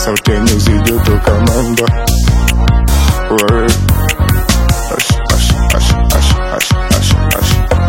sauti yenye joto kama mba. Wewe ash ash ash ash ash ash ash.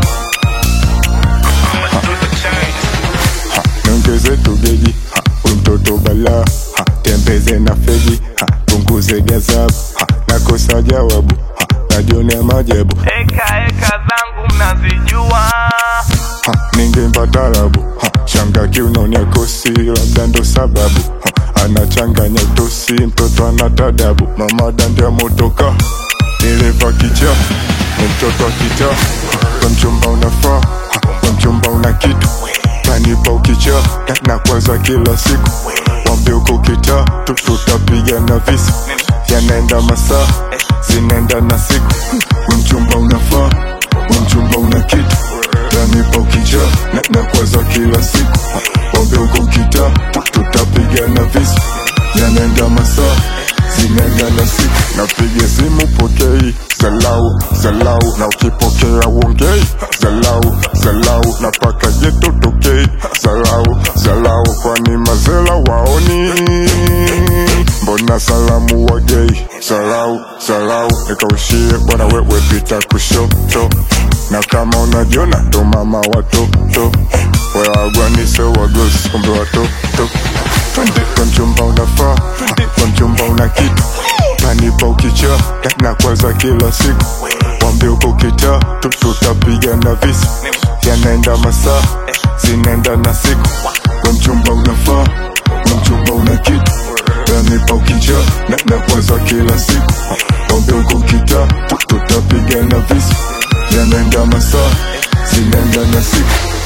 Nongeze tugeji, mtoto bala, tembeze na fegi, punguze gazabu, nakosa jawabu, najionea majebu. Eka zangu mnazijua, ningempa tarabu, shanga kiunoni akosi, labda ndo sababu, anachanganya utosi, mtoto anatadabu. Mama dandia motoka, dereva kicha, mtoto kicha, kwa mchumba unafaa, kwa mchumba una kitu, kanipa ukicha, na kwaza kila siku, wambe uko kita, tutapiga na visi, yanaenda masaa, zinaenda na siku, mchumba unafaa, mchumba una kitu, kanipa ukicha, na kwaza kila siku, wambe uko kita, tutapiga na visi, yanaenda masaa, zinaenda na siku. Napiga simu pokei, zalau, zalau, na ukipokea uongei, zalau, zalau, na paka jeto tokei, zalau, zalau, kwani mazela waoni, mbona salamu wagei, zalau, zalau, nikaushie bwana wewe pita kushoto, na kama unajiona ndo mama watoto, wewe agwani sewa gosi kumbe watoto. Kwa mchumba unafaa, kwa mchumba una kitu, kanipa ukicha, na kwaza kila siku, wambe uko kita, tutapiga na visi, yanaenda masaa, zinaenda na siku. Kwa mchumba unafaa, kwa mchumba una kitu, kanipa ukicha, na kwaza kila siku, wambe uko kita, tutapiga na visi, yanaenda masaa, zinaenda na siku.